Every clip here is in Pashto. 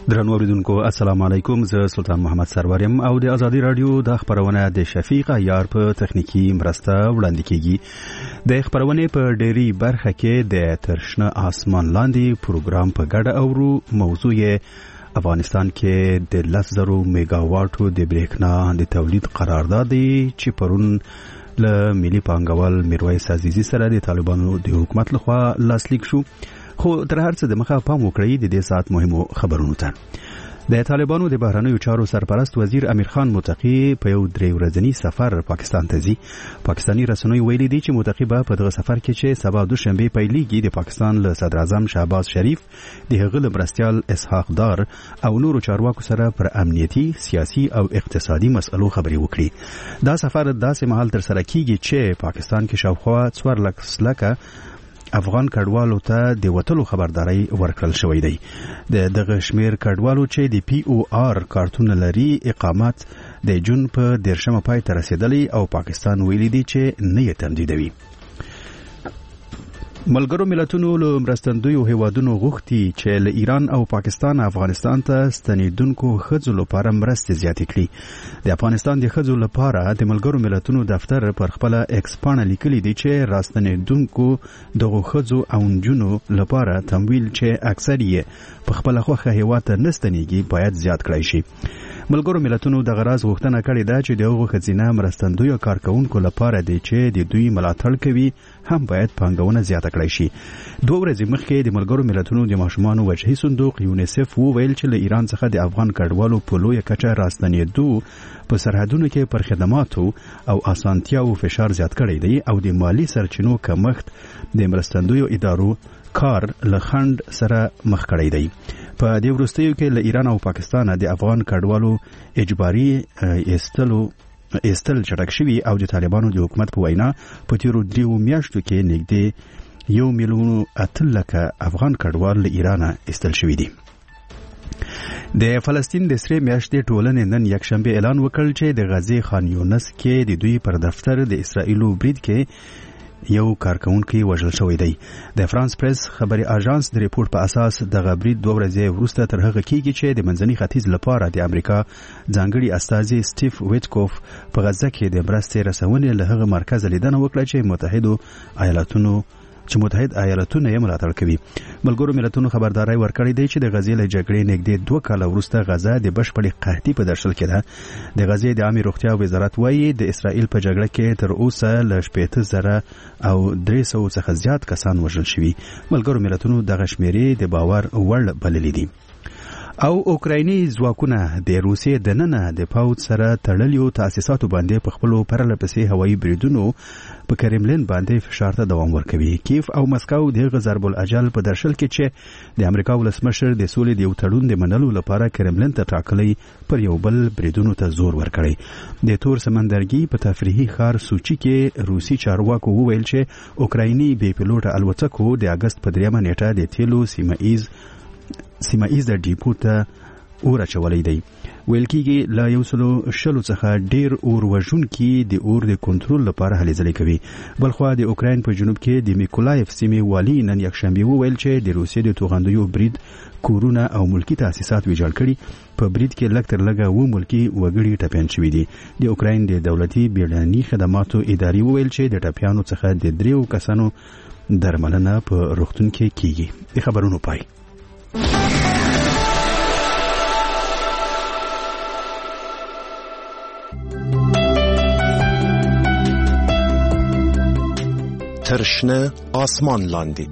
درنو اوریدونکو السلام علیکم، زه سلطان محمد سرورم او د ازادي رادیو د خبرونه د شفیق عیار په تخنیکی مرسته وړاندې کیږي. د خبرونه په ډيري برخه کې د ترشنه آسمان لاندې پروګرام په ګډه اورو. موضوع یې افغانستان کې د 10,000 میگا واټو د بریښنا د تولید قرارداد چې پرون له ملي پانګوال میرویس عزیزی سره د طالبانو د حکومت لخوا لاسلیک شو. خو تر هر څه د مخه پام وکړئ د دې سات مهمو خبرونو ته. د طالبانو د بهرنیو چارو سرپرست وزیر امیر خان متقی په یو 3 ورځنی سفر پاکستان ته ځي. پاکستانی رسنیو ویلي دي چې متقی به په دغه سفر کې چې سبا دوشنبه پیلېږي د پاکستان له صدر اعظم شهباز شریف د هغه له مرستیال اسحاق دار او نورو چارواکو سره پر امنیتي، سیاسي او اقتصادي مسئلو خبرې وکړي. دا سفر داسې مهال تر سره کیږي چې پاکستان کې شاوخوا 4 لکه افغان کډوالو ته د وټلو خبرداري ورکړل شوې ده. دغه شمیر کډوالو چې د پی او آر کارتون لري اقامت د جون په 10 پای ته رسیدلی او پاکستان ویلي دی چې نه یې تمدیدوي. ملګرو ملتونو له مرستندویو هیوادونو غوښتي چې له ایران او پاکستان افغانستان ته ستنیدونکو ښځو لپاره مرستې زیاتې کړي. د افغانستان د ښځو لپاره د ملګرو ملتونو دفتر پر خپل ایکس پاڼه لیکلي دی چې راستنیدونکو دغه ښځو او نجونو لپاره تمویل چې اکثر یې په خپل خوښه هیواد ته نستنیږي باید زیات کړای شي. ملګرو ملتونو د غراز غوښتنه کړې ده چې دغه خزینه مرستندوی کارکونکو لپاره دی چې د دوی ملاتړ کوي هم باید پانګونه زیاته کړای شي. 2 ورځې مخکې د ملګرو ملتونو د ماشومانو وجهي صندوق یونیسف وویل چې له ایران څخه د افغان کډوالو په لویه کچه راستنېدو په سرحدونو کې پر خدماتو او اسانتیاو فشار زیات کړی دی او د مالی سرچینو کمښت د مرستندویو ادارو کار لخند سره مخ کړی دی. په دې وروستیو کې له ایران او پاکستان د افغان کډوالو اجباري ایستل چټک شوي او د طالبانو د حکومت په وینا په تیرو 3 میاشتو کې نږدې 1 میلیون اتلکه افغان کډوال له ایران ایستل شوي دي. د فلسطین د سری میاشتې ټولنې نن یکشنبه اعلان وکړ چې د غزې خان یونس کې د دوی پر دفتر د اسرائیلو برید کې یو کارکونکي وژل شوی دی. د فرانس پریس خبري اژانس د ریپورت په اساس د غبرید 2 ورځې وروسته تر هغه کېږي چې د منځني ختیځ لپاره د امریکا ځانګړي استازي سټیف ویټکوف په غزه کې د مرستې رسونې له هغه مرکز لیدنه وکړه چې متحد ایالاتونه یې ملاتړ کوي. ملګرو ملتونو خبرداري ورکړې دی چې د غزې له جګړې نږدې 2 کاله وروسته غزه د بشپړې قحطي په درشل کې ده. د غزې د عامه روغتیا وزارت وایي د اسرائیل په جګړه کې تر اوسه له 80,000 او 300 څخه زیات کسان وژل شوي. ملګرو ملتونو دغه شمیرې د باور وړ بللې دي. او اوکرایني ځواکونه د روسیې د ننه د پاوت سره تړلیو تاسیساتو باندې په خپلو پرلپسې هوایي بریدونو په کرملین باندې فشار ته دوام ورکوي. کیف او مسکو د ضرب الاجل په درشل کې چې د امریکا ولسمشر د سولې د یو تړون د منلو لپاره کرملین ته ټاکلي پر یو بل بریدونو ته زور ورکړي. د تور سمندرګي په تفریحي ښار سوچي کې روسي چارواکو وویل چې اوکرایني بې پیلوټه الوتکو د اگست په 3 نیټه د تیلو سیمایز د ډیپو ته اور اچولی دی. ویل کېږي لا 100 څخه ډیر اور وژونکي د اور د کنټرول لپاره هلې ځلې کوي. بلخوا د اوکراین په جنوب کې د میکولایف سیمې والي نن یکشنبه وویل چې د روسیې د توغندیو برید کورونه او ملکی تاسیسات ویجاړ کړي. په برید کې لږ تر لږه 2 ملکی وګړي ټپیان شوي دي. د اوکراین د دولتي بیړني خدماتو ادارې وویل چې د ټپیانو څخه د 3 کسانو درملنه په روغتون کې کیږي. د خبرونو پای. ترشنه آسمان لاندی.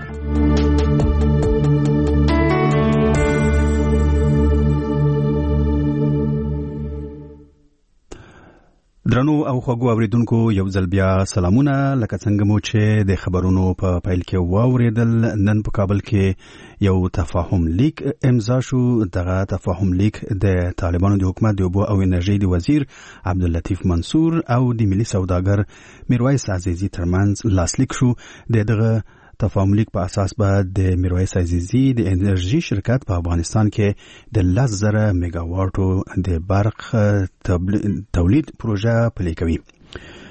درنو او خوږو اوریدونکو یو ځل بیا سلامونه. لکه څنګه مو چې د خبرونو په پیل کې واوریدل، نن په کابل کې یو تفاهم لیک امضا شو. دغه تفاهم لیک د طالبانو د حکومت د اوبو او انرژي د وزیر عبداللطیف منصور او د ملي سوداګر میرویس عزیزی ترمنځ لاسلیک شو. دغه تفاهم لیک په اساس به د میرویس عزیزی د انرژي شرکت په افغانستان کې د 10,000 میگا واټو د برق تولید پروژه پلي کوي.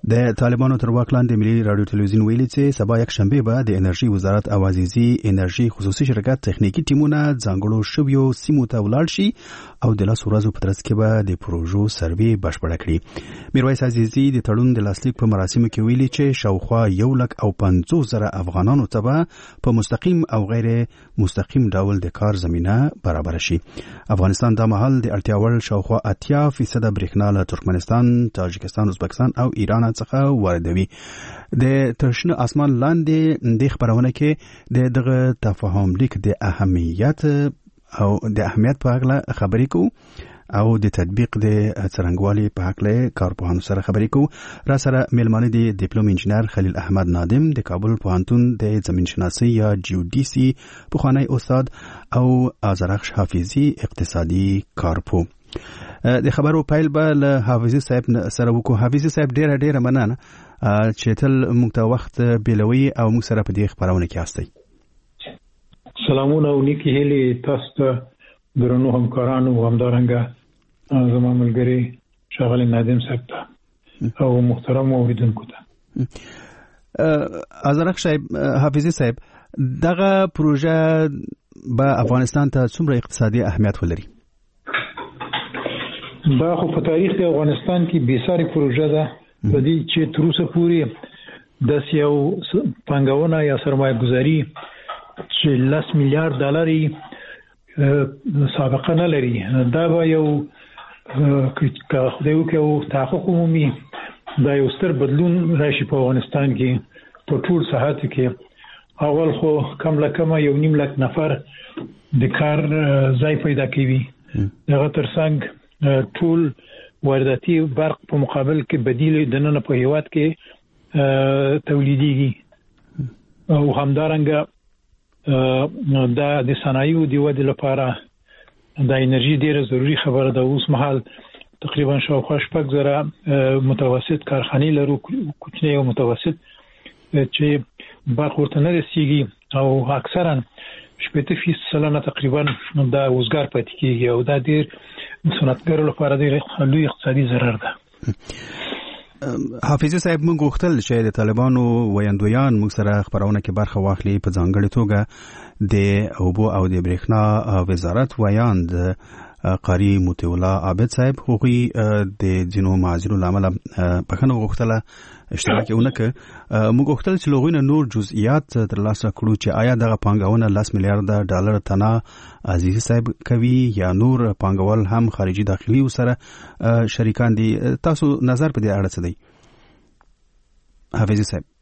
د طالبانو تر واک لاندې ملي رادیو تلویزیون ویلي چې سبا یک شنبه به د انرژي وزارت او عزیزي انرژي خصوصي شرکت تخنیکی ټیمونه ځانګړو شویو سیمو ته ولاړ شي او د لاس ورځو په ترڅ کې به د پروژو سروې بشپړه کړي. میرویس عزیزي د تړون د لاسلیک په مراسمو کې ویلي چې شاوخوا 150,000 افغانانو ته به په مستقیم او غیر مستقیم ډول د کار زمينه برابر شي. افغانستان د مهال د اړتیا وړ شاوخوا 80% برېښنا له ترکمنستان، تاجکستان، ازبکستان او ایران څخه واردوي. د ترشنه اسمان لاندې د خبرونه کې د دغه تفاهم لیک د اهمیت په اړه خبرې کوو او د تطبیق د څرنګوالي په اړه کارپوهانو سره خبرې کوو. را سره ملمانه دي ډیپلوم انجنیر خلیل احمد نادم د کابل پوهنتون د زمین شناسي یا جیودیسي پخوانی استاد او آذرخش حافظي اقتصادي کارپو. د خبرو پیل به له حافظي صاحب سره وکړو. حافظي صاحب ډیره مننه چې تل موږ ته وخت بیلوي او موږ سره په دې خبرونه کې یاستئ. سلامونه او نیکی هیلې تاسو ته درنو همکارانو او همدارنګه زما ملګری شاغلی نادم صاحب ته او محترم اوریدونکو ته. آذرخش حافظي صاحب دغه پروژه به افغانستان ته څومره اقتصادي اهمیت ولري؟ دا خو په تاریخ د افغانستان کې بیساري پروژه ده په دې چې تر اوسه پورې د یو پانګونه یا سرمایه گذاري چې $10 میلیارډ سابقه نه لري. دا به یو که خدای وکړي تحقق عمومي دا یو ستر بدلون راشي په افغانستان کې په ټول ساحاتو کې. اول خو کم لکه 1.5 لک نفر د کار ځای پیدا کوي. دغه ترڅنګ ټول وارداتي برق په مقابل کې بدیل د نن په هیواد کې تولیديږي او همدارنګه د صنایعو د ودې لپاره د انرژي ډیره ضروری خبره ده. اوس مهال تقریبا شاوخوا 6,000 متوسط کارخانې لرو، کوچنی او متوسط، چې برق ورته نه رسیږي او اکثرا 70% تقریبا دا وزګار پاتې کیږي او دا ډیر صنعتګرو لپاره ډیر لوی اقتصادي ضرر ده. حافظي صاحب موږ غوښتل چې د طالبانو ویاندویان موږ سره خبرونه کې برخه واخلي. په ځانګړي توګه د اوبو او د برېښنا وزارت ویاند قاری موتی الله عابد صاحب هغوی د ځینو معاذیرو لامل بخښنه غوښتله اشتراک ونکړ. موږ غوښتل چې لغوی نه نور جزئیات ترلاسه کړو چې آیا دغه پانګونه $10 میلیارډ تنه عزیزي صاحب کوي یا نور پانګوال هم خارجي داخلي سره شریکان دي. تاسو نظر په دې اړه څه دی حافظي صاحب؟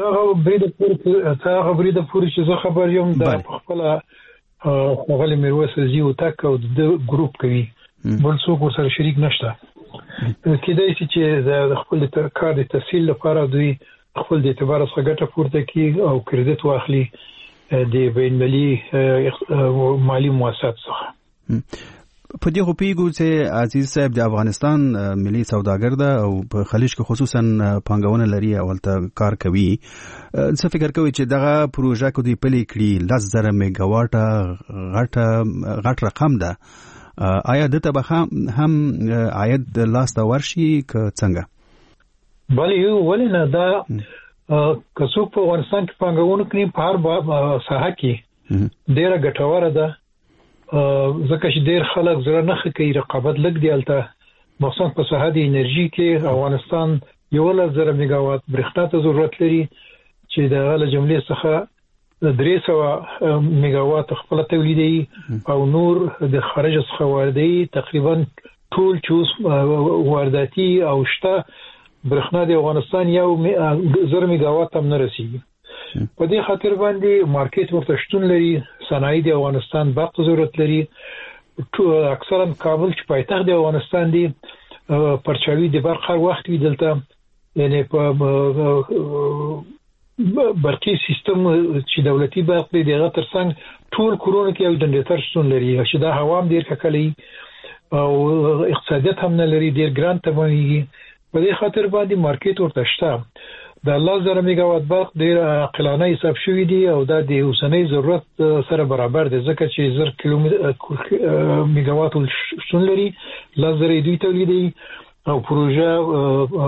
هغه برید پورې چې زه خبر یم د خپل غلی میرویس عزیزي او تک او د ګروپ کوي، بل څوک ورسره شریک نشته. کېدای شي چې د خپل کار د تسهیل لپاره دوی خپل د اعتبار څخه ګټه پورته کړي او کریډټ واخلي د بین‌المللي مالی مؤسسات څخه. په دې غوپیږو چې عزیز صاحب د افغانستان ملي سوداګر ده او په خلیج کې خصوصا پانګونه لري او ته کار کوي. څه فکر کوي چې دغه پروژه کو دی پلي کړي 10,000 میگاواټ غټ رقم ده، آیا دته به هم عاید لاس ته ورشي که څنګه؟ بله ولې نه، دا که څوک په افغانستان کې پانګونه کوي په هر ساحه کې ډیره ګټوره ده، ځکه چې ډیر خلک زړه نه کوي، رقابت لږ دی البته مخصوصا په ساحه د انرژي کې. افغانستان 11,000 میگاواټ برېښنا ته ضرورت لري چې د غله جملې څخه 300 میگاواټ خپل تولیدي او نور د خارج څخه واردوي. تقریبا ټول چې وارداتي او شته برېښنا د افغانستان 1,000 میگاواټ هم نه رسیږي. په دې خاطر باندې مارکیټ ورته شتون لري. صنایع د افغانستان برق ضرورت لري. اکثرا کابل چې پایتخت د افغانستان دی پرچاوي د برق هر وخت وی دلته، یعنی په برقي سیستم چې دولتي برق دی دغه ترڅنګ ټول کورونه کې یو جنریټر شتون لري چې دا هوا هم ډیر ککلي او اقتصادیت هم نه لري، ډیر ګران تمامېږي. په دې خاطر باندې مارکیټ ورته شته. د 10,000 میگاواټ برق ډیر عاقلانه حساب شوی دی او دا د اوسنۍ ضرورت سره برابر دی، ځکه چې 1000 میگاواټ شتون لري، 10,000 دوی تولیدي او پروژه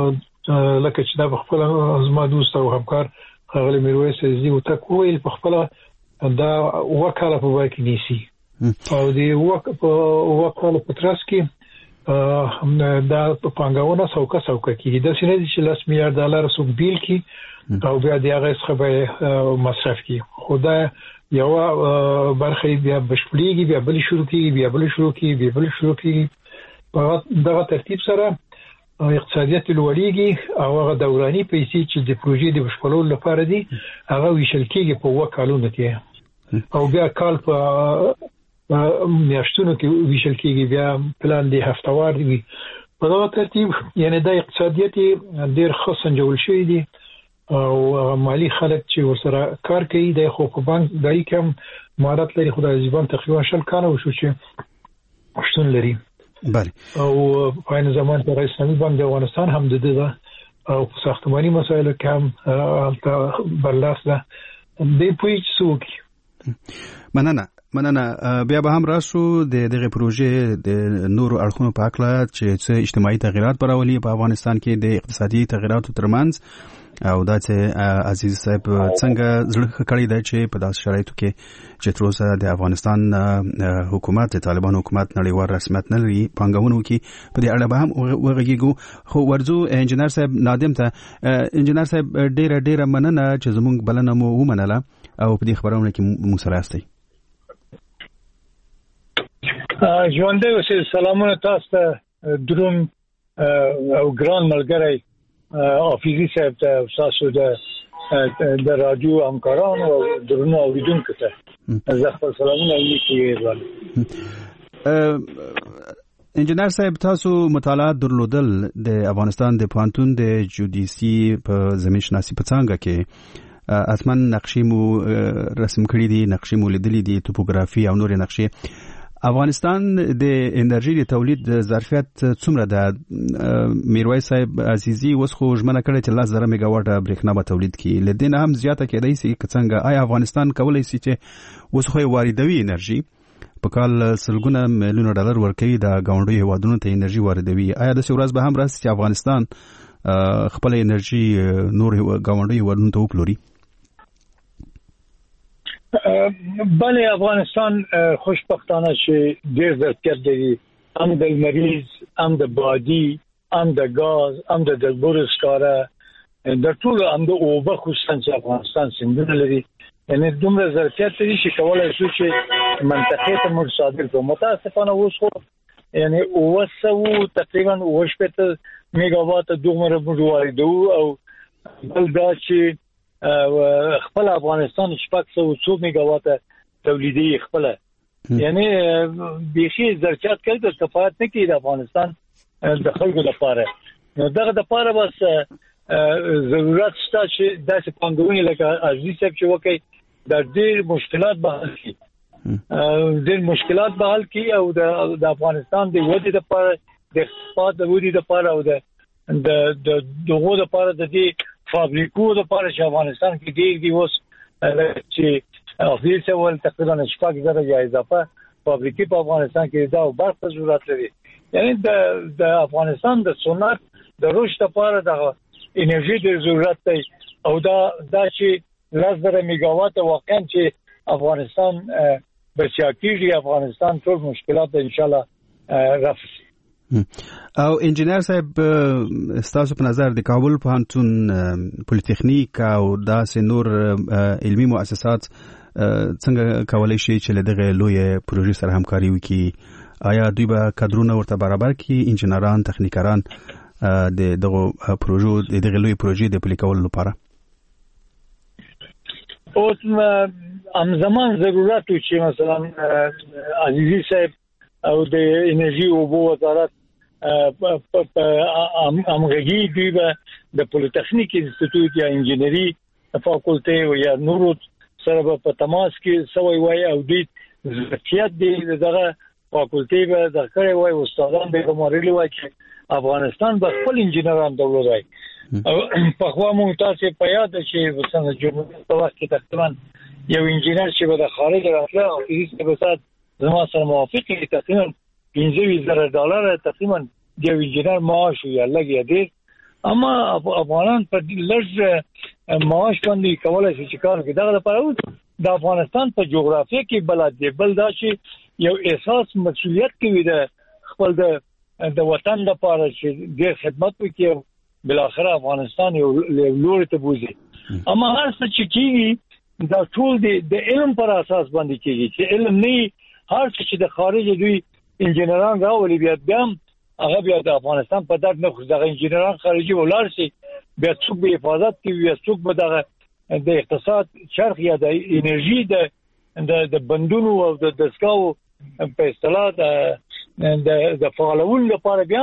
لکه چې دا خپل زما دوست او همکار غلی میرویس عزیزي او تک ویل په خپل دا وکاله په وای کې نیسی او دی وکاله په ترڅ کې دا پانګونه سوکه کیږي د سینې چې $10 میلیارډ سو بیل کی او بیا د هغه څخه به مصرف کی خدا یو برخه بیا بشپړیږي بیا بل شروع کیږي بیا بل شروع کیږي په دغه ترتیب سره اقتصادیت لوړیږي او هغه دوراني پیسې چې د پروژې د بشپړولو لپاره دي هغه ویشل کیږي په وکالونو کې او بیا کال په میاشتونو کې ویشل کیږي بیا پلان دی هفتوار دی په دغه ترتیب یعنی د اقتصادیت ډیر ښه سنجول شوی دی او مالی خلک چې ورسره کار کوي د خو په بانک دای کوم مهارت لري خدای ځبان تقریبا 10 کال وشو چې شتون لري بله او په این زمان په اسلامي بانک د افغانستان هم د دغه او په ساختماني مسایلو کې هم برلاس ده د پویچ سوق مننه بیا به هم راشو د دغه پروژې د نورو اړخونو په اړه چې اجتماعي تغیرات راولي په افغانستان کې د اقتصادي تغیراتو ترمنځ او دا چې عزیز صاحب څنګه زړه کړی دی چې په داسې شرایطو کې چې تر اوسه د افغانستان حکومت د طالبان حکومت نړیوال رسمیت نه لري پانګونو کې په دې اړه به هم وغږیږو خو ورځو انجنیر صاحب نادم ته انجنیر صاحب ډیره مننه چې زموږ بلنه مو ومنله او په دې خبرونه کې موږ سره یاستئ ژوندې اوسئ سلامونه تاسو ته دروم او ګران ملګری حافظي صاحب ته تاسو د رادیو همکاران او درنو اوریدونکو ته زه خپل سلامونه لیکم. انجنیر صاحب تاسو مطالعات درلودل د افغانستان د پوهنتون د جودیسي په زمین شناسي په څانګه کې اتمن نقشې مو رسم کړې دي نقشې مو لیدلې دي توپوګرافي او نور نقشې افغانستان د انرژي د تولید ظرفیت څومره ده میرویس صاحب عزیزي اوس خو ژمنه کړې چې 10,000 میگاواټ برېښنا به تولید کړي لدین هم زیاته کېدای شي څنګه آیا افغانستان کولای شي چې اوس خو واردوي انرژي په کال سلګونه میلیون ډالر ورکوي د غونډو هوادونو ته انرژي واردوي آیا د څورز به هم راسي چې افغانستان خپل انرژي نور غونډو هوادونو ته وپلوري بله افغانستان خوشبختانه چې ډېر ظرفیت لري هم د مریض هم د بادي هم د غاز هم د دلبور سکاره د ټول هم د اوبه خصوصا چې افغانستان سندونه لري یعنی دومره ظرفیت لري چې کولای شي چې منطقې ته مر صادر کړو متاسفانه اوس خو یعنی اوسو تقریبا 8 میگاوات دومره واردو او بل دا چې خپل افغانستان 600 میگاوات تولیدي خپل یعنی بيخي ظرفیت کې د کفایت نه کوي د افغانستان د خلکو لپاره نو دغه د لپاره بس ضرورت شته چې داسې پانګونې لکه عزیز صاحب چې وکړي د ډېر مشکلات به حل کړي ډېر مشکلات به حل کړي او د افغانستان د ودې لپاره د اقتصاد د ودې لپاره او د دغه لپاره د دې فابریکو لپاره چې افغانستان کې ډېر دی اوس چې افریقا ول تقریبا 6,000 یا اضافه فابریکې په افغانستان کې دا برخه ضرورت لري یعنی د افغانستان د صنعت د رشد لپاره د انرژي د ضرورت دی او دا چې 10,000 میگاوات واقعا چې افغانستان بچاکیږي افغانستان ټول مشکلات ان شاء الله رفع او انجنیر صاحب ستاسو په نظر د کابل پوهنتون پولیټیکنیک او داسې نور علمي مؤسسات څنګه کولای شي چې دغه لوی پروژې سره همکاري وکړي آیا دوی به کادرونه ورته برابر کړي انجنیران تخنیکران د دغه پروژو دغه لوی پروژې د پلي کولو لپاره اوس همزمان ضرورت و چې مثلا عزیزي صاحب او د انرژي او اوبو وزارت همغږي دی د پولیټیکنیک انسټیټیوټ یا انجینری فاکولټي او یا نورو سره په تماس کې سوي وای او د ظرفیت دی دغه فاکولټي به د کړي وای استادان به کومرلي وای چې افغانستان به خپل انجینران درلودای او په خوا مو تاسو په یاد چې وسنه جمهوریت په وخت کې تقریبا یو انجینر چې به د خارج راتله او هیڅ به سات زما سره موافق دي تقریبا $15,000 تقریبا د انجینر معاش یا لګي دي اما افغانان په لږ معاش باندې کولای شي چې کار کوي. دا لپاره د افغانستان په جغرافیه کې بلد دی، بل دا چې یو احساس مسؤلیت کوي د خپل د وطن لپاره چې ډېر خدمت وکړي، بل اخر افغانستان یو لوري ته بوزي. اما هر څه چې کیږي دا ټول د علم پر اساس باندې کیږي، چې علم نه هر څه چې د خارج دوی انجینران راولي بیا هغه بیا د افغانستان په درد نه خو دغه انجینران خارجي ولر شي، بیا څوک به حفاظت کوي، بیا څوک به دغه د اقتصاد چرخ یا د انرژي د بندونو او د دسکاو په اصطلاح د فعالولو لپاره بیا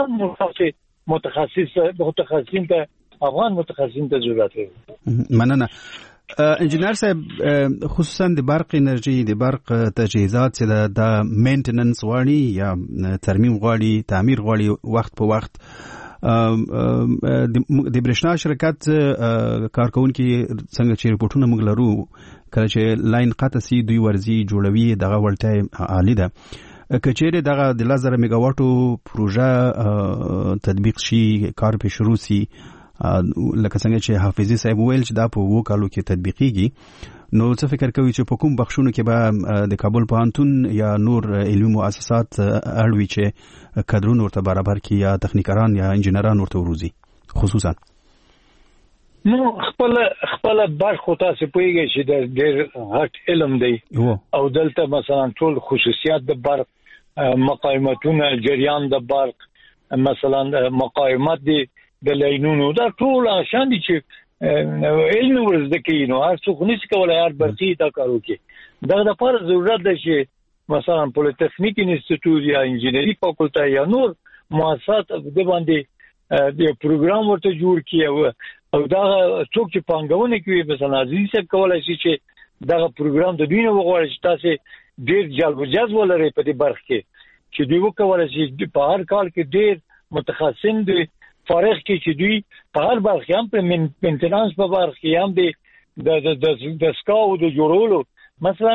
متخصصین ته افغان متخصصین ته ضرورت دی. مننه. انجینر صاحب، خصوصا د برق انرژي، د برق تجهیزات چې د مینټیننس غواړي یا ترمیم غواړي، تعمیر غواړي وخت په وخت، د برېښنا شرکت کارکونکي څنګه چې ریپورتونه موږ لرو کله چې لاین قطع سي دوی ورزي جوړوي، دغه وړتیا عالی ده. کچېره دغه د 1000 میگا واټو پروژه تطبیق شي، کار په شروع سي، لکه څنګه چې حافظي صاحب ویل چې دا په 2 کالو کې تطبیقيږي، نو څه فکر کوي چې په کوم بخښونو کې به د کابل پوهنتون یا نور علمي مؤسسات اړوي چې کادرونه ورته برابر کړي یا تخنیکران یا انجینران ورته وروزي خصوصا؟ نو خپل برخه تاسو پوهیږئ چې د ډېر غټ علم دی او دلته مثلا ټول خصوصیات د برق، مقاومتونه، جریان د برق، مثلا مقاومت دی د لاینونو، دا ټول آشان دي چې علم ورزده کوي. نو هر څوک نشي کولای هر برقي دا کار وکړي. دا د لپاره ضرورت ده چې مثلا پولیټیکنیک انسټیټیوټ یا انجینری فاکولټه یا نور مؤسسات د باندې د پروګرام ورته جوړ کړي او دا څوک چې پانګونه کوي مثلا عزیز صاحب کولای شي چې دا پروګرام د دوی نه وغواړي چې تاسو ډېر جلب و جذب ولري په دې برخه کې چې دوی وکولای شي په هر کال کې ډېر متخصصین دي فارغ کې چې دوی په هر برخه هم په مینټیننس په برخه کې هم د سکاو د جوړولو، مثلا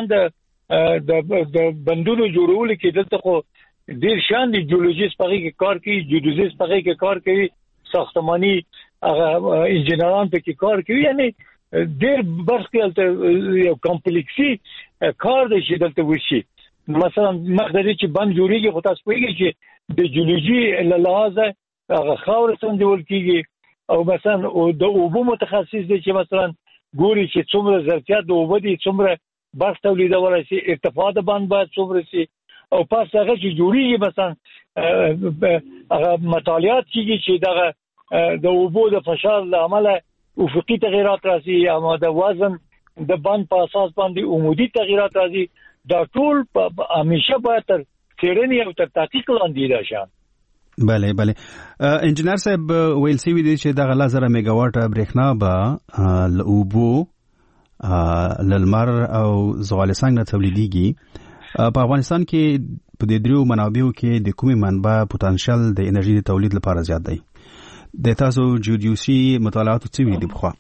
د بندونو جوړولو کې دلته خو ډیر شان دي جیولوژیست په کې کار کوي، جیودوزیست په کې کار کوي، ساختماني هغه انجینران په کې کار کوي، یعنی ډیر برخه دلته یو کمپلیکسي کار دی چې دلته وشي. مثلا مقدرې چې بند جوړیږي خو تاسو پوهیږئ چې د جیولوژي له لحاظه هغه خاور څنګه ډول کیږي او مثلا د اوبو متخصص دي چې مثلا ګوري چې څومره ظرفیت د اوبو دي، څومره برق تولیدول شي، ارتفاع د بند باید څومره شي، او پس هغه چې جوړیږي مثلا هغه مطالعات کیږي چې دغه د اوبو د فشار له امله افقي تغیرات راځي یا د وزن د بند په اساس باندې عمودي تغیرات راځي. دا ټول همیشه باید تر څېړنې او تر تحقیق لاندې راشي. بله انجینر صاحب ویل سوي دي چې دغه 1000 میگا واټه برېښنا به له اوبو، لمر او زغال سنگ نه تولیدېږي. په افغانستان کې په دې دریو منابعو کې د کومې منبع پوتانشل د انرژي د تولید لپاره زیات دی؟ د تاسو جیودیوسي مطالعاتو څه ویلي بخوا؟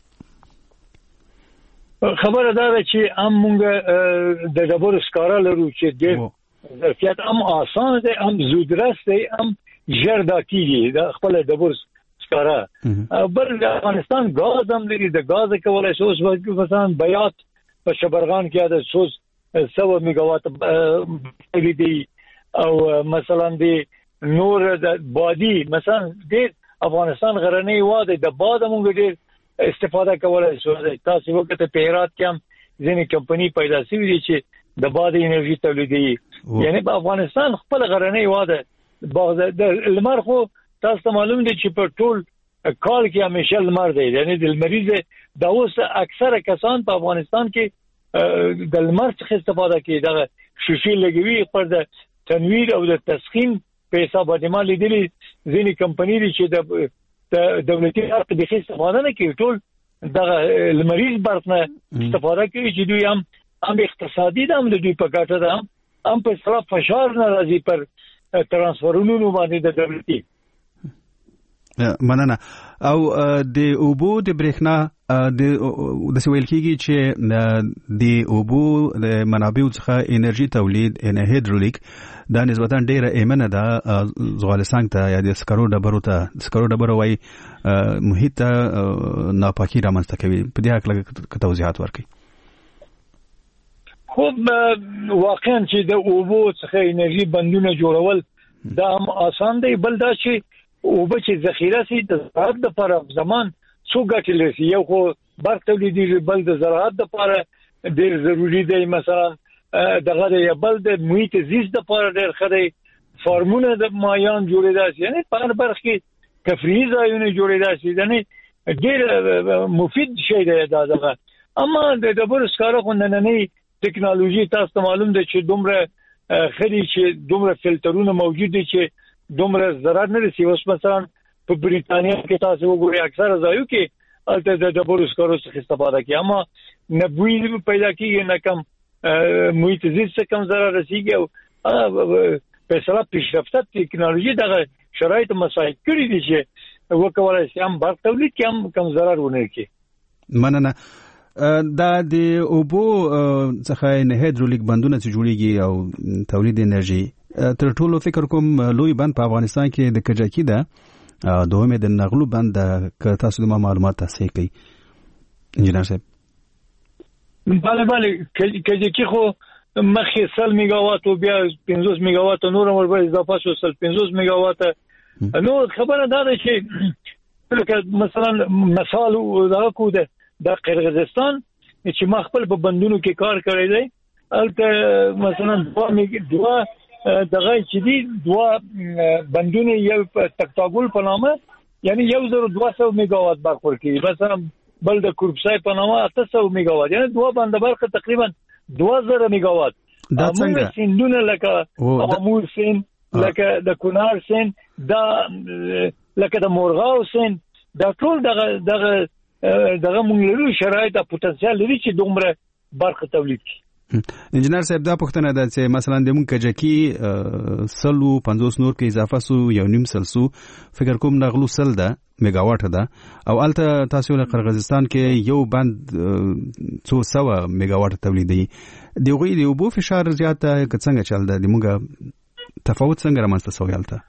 خبره دا ده چې هم مونږ د ډبرو سکاره لرو چې ډېر ظرفیت هم آسان دی، هم زودرس دی، هم ژر دا کیږي د خپل ډبرو سکاره. بل د افغانستان ګاز هم لري، د ګاز کولای شي اوس مثلا بیات په شبرغان کې د 100 میگا واټ تولیدي او مثلا د نور د بادي مثلا د افغانستان غرنی واده د باد مونږ ډېر استفاده کولای شو. تاسو وکړه په هرات کې هم ځینې کمپنی پیدا شوې دي چې د باد انرژي تولیدي، یعنی په افغانستان خپل غرنی واده باغ د لمر خو تاسو معلوم دي چې په ټول کال کې همیشه لمر دی، یعنی د لمریز د اوس اکثره کسان په افغانستان کې د لمر څخه استفاده کوي، د شیشې لګوي پر د تنویر او د تسخين په حساب باندې ما لیدلي ځینې کمپنی دي چې د دولتي حق د استفاده نه کوي، ټول د لمریز برق نه استفاده کوي چې دوی هم اقتصادي ده، هم د دوی په ګټه ده، هم په اصطلاح فشار نه راځي پر ترانسفرونو باندې د دولتي. مننه. او د اوبو د برېښنا د سویل کېږي چې د اوبو د منابعو څخه انرژي تولید هایدرولیک دا نسبتا ډیره ایمنه ده افغانستان ته یا د سکرو ډبرو وای محیط ته ناپاکي رامنځته کوي. په دې اړه توضیحات ورکړئ. خب واقعا چې د اوبو څخه انرژي بندونه جوړول دا هم آسان دی، بل دا چې اوبه چې ذخیره سي د زراعت لپاره زمان څو ګټې لري. یو خو برق تولیدي، بل د زراعت لپاره ډېر ضروری دی. مثلا دغه د بل د محیط زیست لپاره ډېر ښه دی. فارمونه د مایان جوړېدل شي، یعنی په هر برخه کې تفریحي ځایونه جوړېدل شي، یعنی ډېر مفید شی دی دا دغه. اما د ډبرو سکاره خو نننۍ ټکنالوژي تاسو ته معلوم ده چې دومره خري چې دومره فلټرونه موجود دي چې دومره ضرر نه رسي. اوس مثلا په بریټانیا کې تاسو وګورئ اکثره ځایو کې البته د ډبرو سکرو څخه استفاده کوي، اما نه بوی پیدا کیږي نه کم محیط زیست څخه کم ضرر رسیږي. او په سره پیشرفته ټکنالوژي دغه شرایط مساعد کړی دي چې وکولای شي هم برق تولید کې هم کم ضرر ونه کړي. مننه. دا د اوبو څخه نه هایدرولیک بندونه چې جوړیږي او تولید انرژي تر ټولو فکر کوم لوی بند په افغانستان کې د کجکی ده، دومره د نغلو بند که تاسو د معلومات تصحیح کړئ انجنیر صاحب. بله کجکی خو مخکې 100 میگاوات او بیا 50 میگاوات نور ور اضافه شو 150 میگاوات. نو خبره دا ده چې مثلا مثال دا کو ده د قرغیزستان چې ما خپل په بندونو کې کار کړی دی، البته مثلا دوا دغه چې دي دوا بندونه یو تکتاګول په نامه یعنی 1200 میگاوات برق ورکوي، مثلا بل د کوربسای په نامه 800 میگاوات، یعنی دوا بند برق تقریبا 2000 میگاوات. دا څنګه سیندونه لکه امور سین، لکه د کونار سین، دا لکه د مورغاو سین، دا ټول دغه مونږ لرو شرایط او پوتنسیال لري چې دومره برق تولید کړي. انجنیر صاحب دا پوښتنه ده چې مثلا د مونږ کجکی 150 نور کې اضافه سو یو نیم سلسو فکر کوم نغلو سل ده میگاواټ ده، او البته تاسو له قرغیزستان کې یو بند 200 میگاواټ تولیدي. دغه د اوبو فشار زیاته څنګه چل ده، د مونږ تفاوت څنګه رامنځته شوی البته؟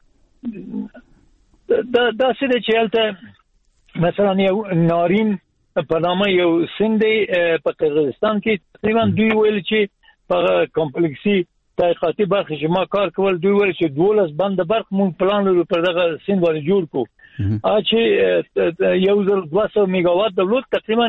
دا څه ده چې البته مثلا یو نارین په نامه یو سند په قرغیزستان کې تقریبا دوی ویل چې په کمپلیکسي تحقیقاتي برخه چې ما کار کول دوی ویل چې 12 بند برق مون پلان لرو پر دغه سند باندې جوړ کو چې 1200 میگاوات درلود، تقریبا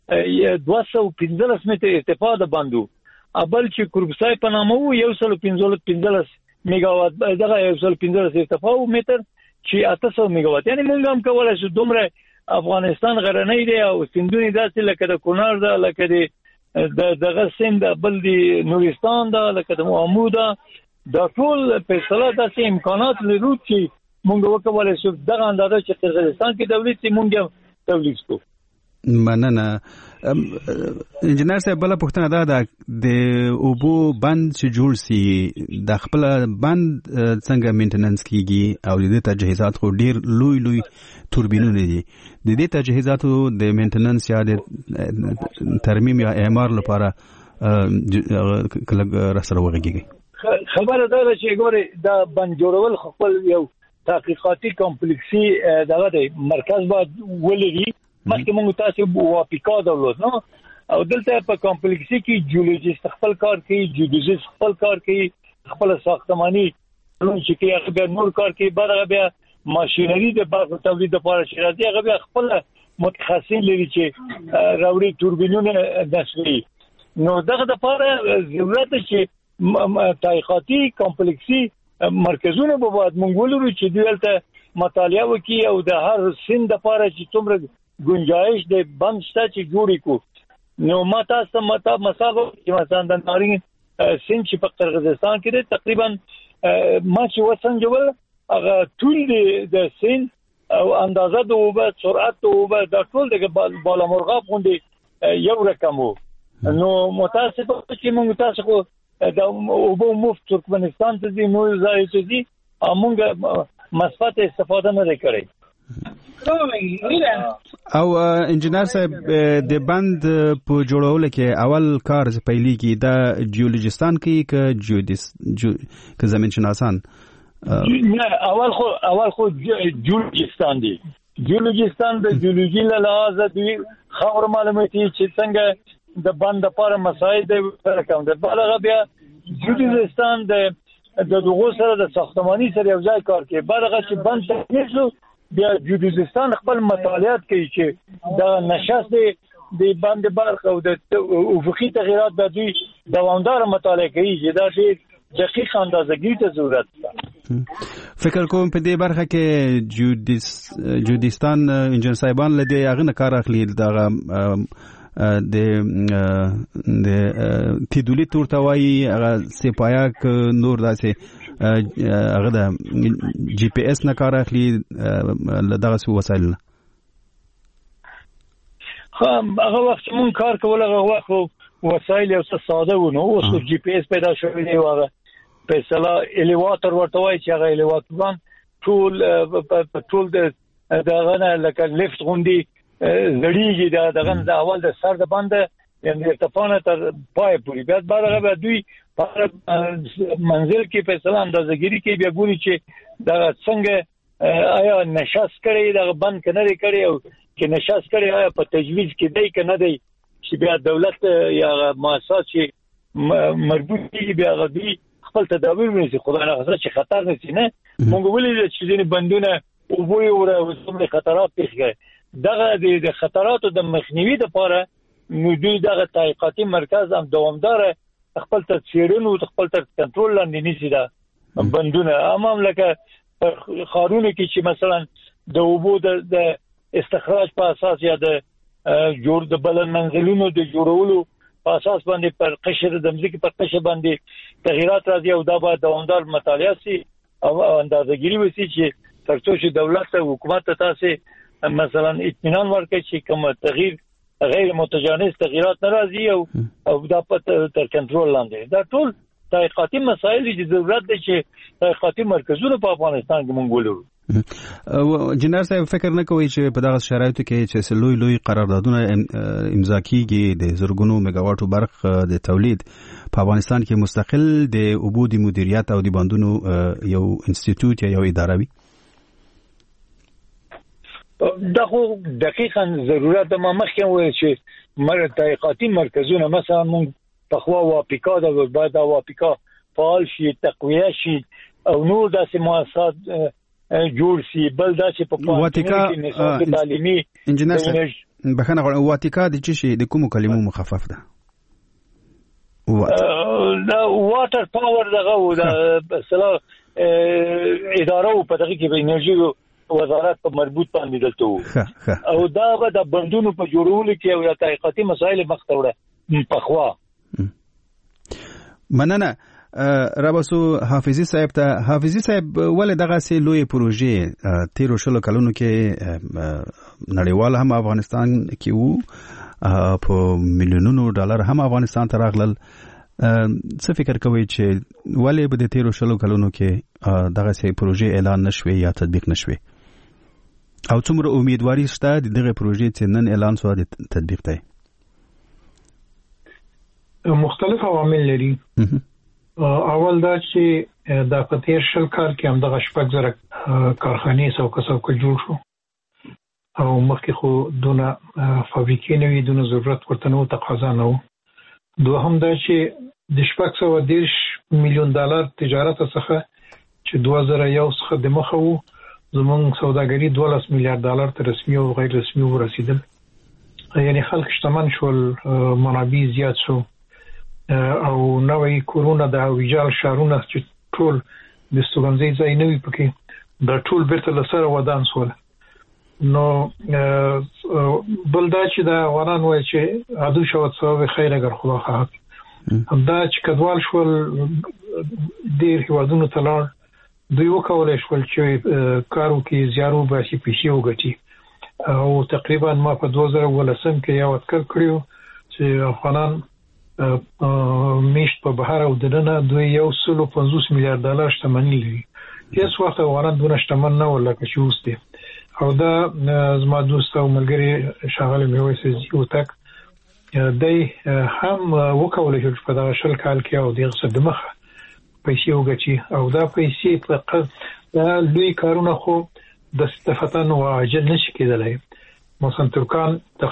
215 متر ارتفاع د باندو. ابل چې کوربسای په نامه وو 115 میگاوات دغه 115 ارتفاع متر چې 800 میگاوات، یعنی مونږ هم کولای شو دومره. افغانستان غرنۍ دی او سندونه داسې لکه د کونړ ده، لکه د دغه سند بل دی نورستان ده، لکه د امو ده، دا ټول په اصطلاح داسې امکانات لرو چې مونږ وکولای شو دغه اندازه چې قرغیزستان کې تولید شي مونږ تولید کو. مننه. انجنیر صاحب بل پوښتنه ده د اوبو بند چې جوړ سي د خپل بند څنګه مینټیننس کیږي او د تجهیزات خو ډیر لوی توربینونه دي، د دې تجهیزاتو د مینټیننس یا د ترمیم یا اعمار لپاره کله راسره وغږیږي؟ خبره دا ده چې ګوره دا بند جوړول خپل یو تحقیقاتي کمپلیکسي دغه دی مرکز باید ولري. مخکې موږ تاسو واپیکا درلود نو او دلته په کمپلیکسي کې جیولوژیست خپل کار کوي، جیودیزیست خپل کار کوي، خپل ساختماني چې کې هغه نور کار کوي، بعد بیا ماشينري د برق تولید لپاره چې راځي هغه بیا خپل متخصصین لري چې راوړي توربینونه نشوي. نو دغه لپاره ضرورت چې تحقیقاتي کمپلیکسي مرکزونه به باید موږ ولرو چې دلته مطالعه وکړي او د هر سند لپاره چې څومره گنجائش د بند شته چې جوړی کو. نو ما تاسو مثال چې مثلا د نارین سند چې په قرغیزستان کې دی تقریبا ما چې وسنجول هغه ټول د سند او اندازه د اوبه سرعت د اوبه د ټول د بالا مرغاب غونډي یو رقم وو. نو متاسفه چې موږ تاسو خو د اوبو مفت ترکمنستان ته دي نو ځای ته دي موږ مثبت استفاده نه کړې. او انجنیر صاحب د بند په جوړولو کې اول کار پیلې کې د جیولوجستان کې ک زمين شناسان نه اول خو جیولوجستان دي. جیولوجستان د جیولوژي له لحاظ د خبر معلوماتي چې څنګه د بند لپاره مسایل د رقم د بلغه بیا جیولوجستان د دغه سره د ساختماني سره یو ځای کار کوي. بلغه چې بند تنظیم بیا جیولوجستان خپل مطالعات کوي چې د نشست د بند برخ او د افقي تغیرات د دوی دوامدار مطالعه کوي چې دا شی دقیق اندازه‌ګیری ته ضرورت ده. فکر کوم په دې برخه کې جودستان انجن صاحبان لدی هغه نه کار اخلي دغه د تدولی تورتوي هغه سپایا ک نور داسې هغه د جی پی اس نه کار اخلي دغه وسایل. هغه وخت مون کار کول هغه وخت وسایل یو څه ساده و نو اوس جی پی اس پیدا شوی دی. هغه په اصطلاح الیواتر ورته وایي چې هغه الیواتران ټول دغه نه لکه لیفت غوندي زړیږي دغه د اول د سر د باندې یعنی ارتفاع تر پای پورې بیا هغه دوی په منزل کې په اصطلاح اندازه‌ګیری کې بیا ګوري چې دا څنګه آیا نشست کړي دا بند کنه کړي او چې نشست کړي آیا په تجویز کې دی کنه دی چې بیا دولت یا مؤسسات چې مربوط دي بیا غوي خپل تدابیر ونیسي. خدای نه خاصه چې خطر نشي نه مونږ ولې چې ځینې بندونه او بوی او څومره خطرات پیښ کړي. دغه د خطراتو د مخنیوي لپاره نو دوی دغه تحقیقاتي مرکز هم دوامدار خپل تفسیرونه او خپل کنټرول لاندې نیسي دا بندونه. امام لکه خارونه کې چې مثلا د اوبو د استخراج په اساس یا د جوړ د بلن منزلونو د جوړولو په اساس باندې پر قشر د مځکې پر قشر باندې تغیرات راځي او دا به دوامدار مطالعه سي او اندازه‌ګیری وسی چې ترڅو چې دولت او حکومت تاسو مثلا اطمینان ورکړي چې کوم تغییر غیر متجانس تغیرات ناراضي او دا په تر کنټرول لاندې. دا ټول تحقیقاتي مسایل دي ضرورت دي چې تحقیقاتي مرکزونه په افغانستان کې مونږ ولرو. جنرال صاحب فکر نه کوي چې په دغه شرایطو کې چې لوی قراردادونه امضا کیږي د زرګونو میگاواټو برق د تولید په افغانستان کې مستقل د اوبو د مدیریت او د بندونو یو انسټیټیوټ یا یو اداره وي؟ دا خو دقیقاً ضرورت ما مخکې وایي چې تحقیقاتي مرکزونه مثلا مونږ په خوا واپیکا دا بعد واپیکا فعال شي تقویه شي او نور داسې مؤسسات جوړ شي بل داسې په واټیکا تعلیمي انجنیر بخنه واټیکا د چی شي د کوم کلمو مخفف ده؟ دا واټر پاور دغه و دا مثلا اداره په دغه کې به انرژي وزارت په مربوط باندې دلته او دا به د بندونو په جوړولو کې او تحقیقاتي مسایل مختوره په خوا. مننه رابسو حافظي صاحب ته. حافظي صاحب ولې دغه سي لوی پروژې تیرو شلو کلونو کې نړیوال هم افغانستان کې وو په میلیونونو ډالر هم افغانستان ته راغلل. څه فکر کوي چې ولې به د تیرو شلو کلونو کې دغه سي پروژې اعلان نشوي یا تطبیق نشوي او څومره امیدواري شته دغه پروژې چې نن اعلان شو د تطبیق ته؟ مختلف عوامل لري. اول دا چې د پتیر شل کال کې هم دغه شپږ زره کارخانې څوک جوړ شو او مخکې خو دونه فابریکې نه وي دونه ضرورت ورته نو تقاضا نه و. دوهم دا چې د 610 میلیون ډالر تجارت څخه چې 2001 څخه د مخه وو زمونږ سوداګري 12 میلیارډ ډالر ته رسمي او غیر رسمي ورسیدل. یعنی خلک شتمن شول، منابع زیات شو او نوې کورونا د ویجال شهرونه چې ټول د ستوګنځي ځای نه وي پکې دا ټول بیرته لسره ودان شول. نو بلدا چې دا وران وای چې ادو شو څو خیر اگر خدا خواهد دا چې کډوال شول ډیر هیوادونو ته لاړ دوی وکولای شول چې کارو کې زیارو باسي پیسې وګټي او تقریبا ما په 2013 کې یو اتکل کړیو چې افغانان میشت په بهر او دننه دوی 150 میلیارډ ډالر شتمنۍ لري. هیڅ وخت افغانان دونه شتمن نه ولکه چې اوس دي او دا زما دوست او ملګری شاغل میویس یوتک دای هم وکول شو په دا شل کال کې او دغه صدمخه پیسې وګچي او دا پیسې په قصد لوی کارونه خو د استفادن او عاجل نشي کېدلای مثلا ترکان